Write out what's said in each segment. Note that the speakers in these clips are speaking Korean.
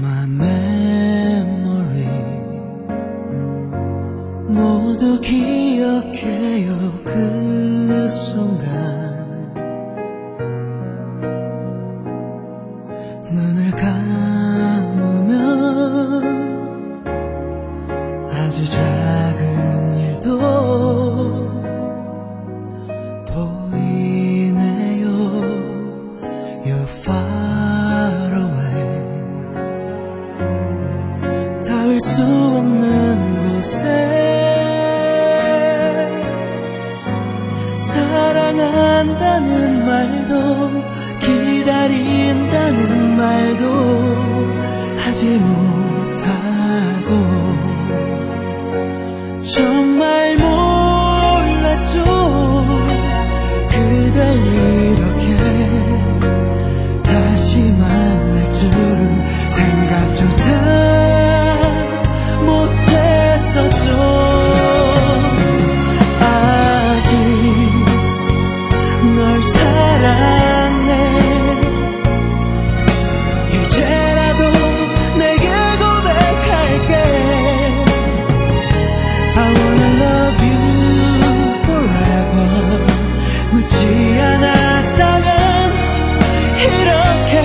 My memory 모두 기억해요. 그 순간 눈을 감으면 아주 작은 일도 보이네요. You're far away. 닿을 수 없는 곳에 사랑한다는 말도 기다린다는 말도 하지 못하고 정말 몰랐죠. 그댈 이렇게 다시 만날 줄은 생각조차 못했었죠. 아직 널 사랑해. 이제라도 내게 고백할게. I wanna love you forever. 늦지 않았다면 이렇게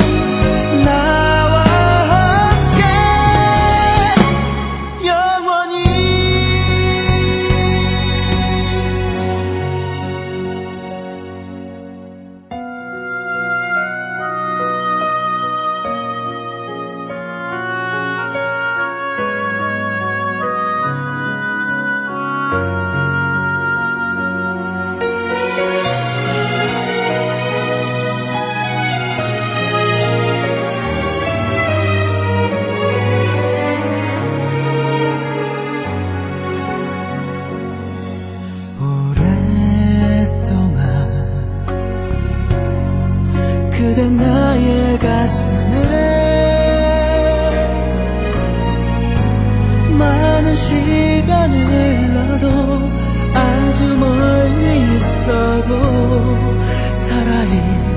나와 함께 영원히. 그대 나의 가슴에 많은 시간을 흘러도 아주 멀리 있어도 살아있